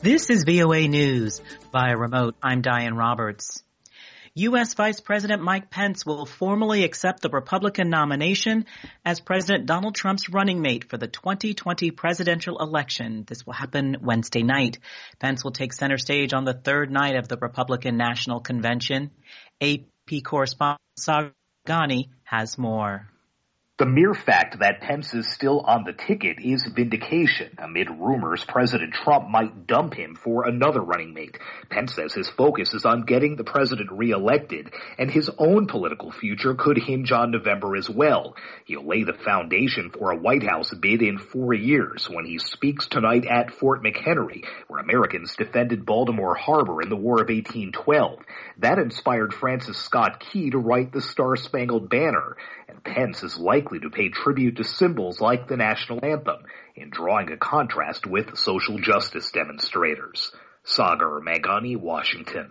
This is VOA News. Via remote, I'm Diane Roberts. U.S. Vice President Mike Pence will formally accept the Republican nomination as President Donald Trump's running mate for the 2020 presidential election. This will happen Wednesday night. Pence will take center stage on the third night of the Republican National Convention. AP correspondent Sagar Meghani has more. The mere fact that Pence is still on the ticket is vindication amid rumors President Trump might dump him for another running mate. Pence says his focus is on getting the president reelected, and his own political future could hinge on November as well. He'll lay the foundation for a White House bid in 4 years when he speaks tonight at Fort McHenry, where Americans defended Baltimore Harbor in the War of 1812. That inspired Francis Scott Key to write the Star-Spangled Banner, and Pence is likely to pay tribute to symbols like the national anthem in drawing a contrast with social justice demonstrators. Sagar Meghani, Washington.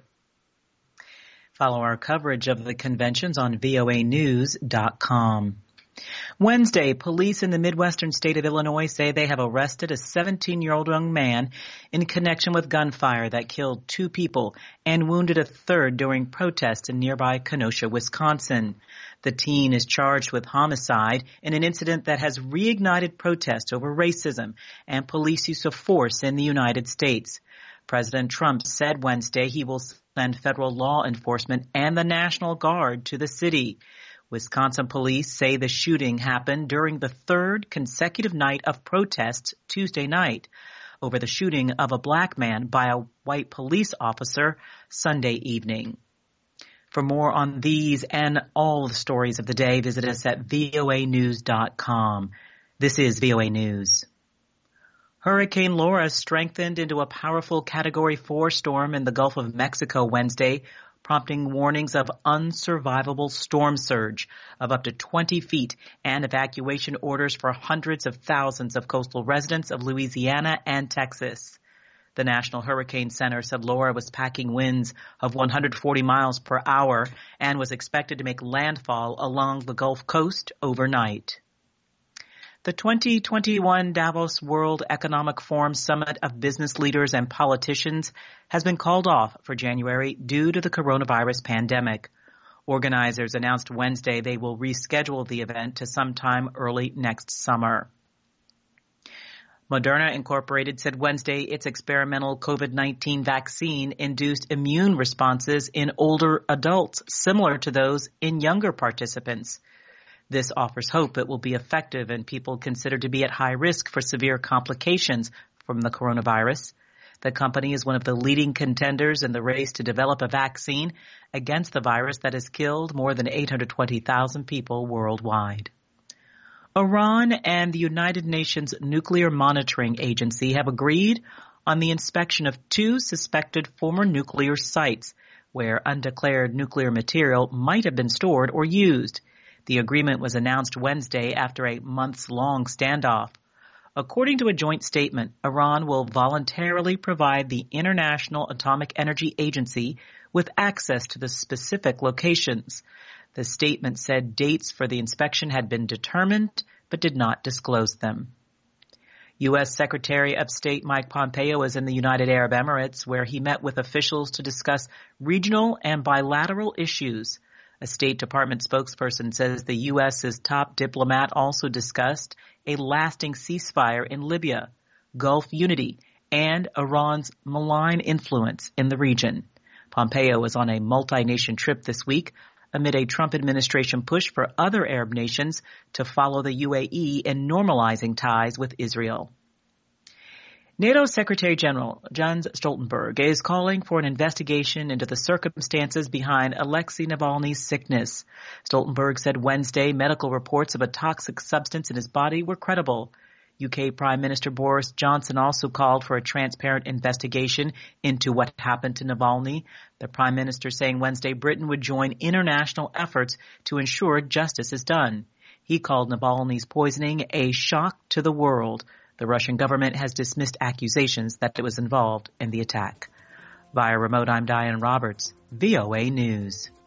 Follow our coverage of the conventions on voanews.com. Wednesday, police in the Midwestern state of Illinois say they have arrested a 17-year-old young man in connection with gunfire that killed 2 people and wounded a third during protests in nearby Kenosha, Wisconsin. The teen is charged with homicide in an incident that has reignited protests over racism and police use of force in the United States. President Trump said Wednesday he will send federal law enforcement and the National Guard to the city. Wisconsin police say the shooting happened during the third consecutive night of protests Tuesday night over the shooting of a black man by a white police officer Sunday evening. For more on these and all the stories of the day, visit us at voanews.com. This is VOA News. Hurricane Laura strengthened into a powerful Category 4 storm in the Gulf of Mexico Wednesday, prompting warnings of unsurvivable storm surge of up to 20 feet and evacuation orders for hundreds of thousands of coastal residents of Louisiana and Texas. The National Hurricane Center said Laura was packing winds of 140 miles per hour and was expected to make landfall along the Gulf Coast overnight. The 2021 Davos World Economic Forum Summit of Business Leaders and Politicians has been called off for January due to the coronavirus pandemic. Organizers announced Wednesday they will reschedule the event to sometime early next summer. Moderna Incorporated said Wednesday its experimental COVID-19 vaccine induced immune responses in older adults similar to those in younger participants. This offers hope it will be effective in people considered to be at high risk for severe complications from the coronavirus. The company is one of the leading contenders in the race to develop a vaccine against the virus that has killed more than 820,000 people worldwide. Iran and the United Nations Nuclear Monitoring Agency have agreed on the inspection of 2 suspected former nuclear sites where undeclared nuclear material might have been stored or used. The agreement was announced Wednesday after a months-long standoff. According to a joint statement, Iran will voluntarily provide the International Atomic Energy Agency with access to the specific locations. The statement said dates for the inspection had been determined but did not disclose them. U.S. Secretary of State Mike Pompeo is in the United Arab Emirates, where he met with officials to discuss regional and bilateral issues. A State Department spokesperson says the U.S.'s top diplomat also discussed a lasting ceasefire in Libya, Gulf unity, and Iran's malign influence in the region. Pompeo was on a multi-nation trip this week amid a Trump administration push for other Arab nations to follow the UAE in normalizing ties with Israel. NATO Secretary General Jens Stoltenberg is calling for an investigation into the circumstances behind Alexei Navalny's sickness. Stoltenberg said Wednesday medical reports of a toxic substance in his body were credible. UK Prime Minister Boris Johnson also called for a transparent investigation into what happened to Navalny. The Prime Minister saying Wednesday Britain would join international efforts to ensure justice is done. He called Navalny's poisoning a shock to the world. The Russian government has dismissed accusations that it was involved in the attack. Via remote, I'm Diane Roberts, VOA News.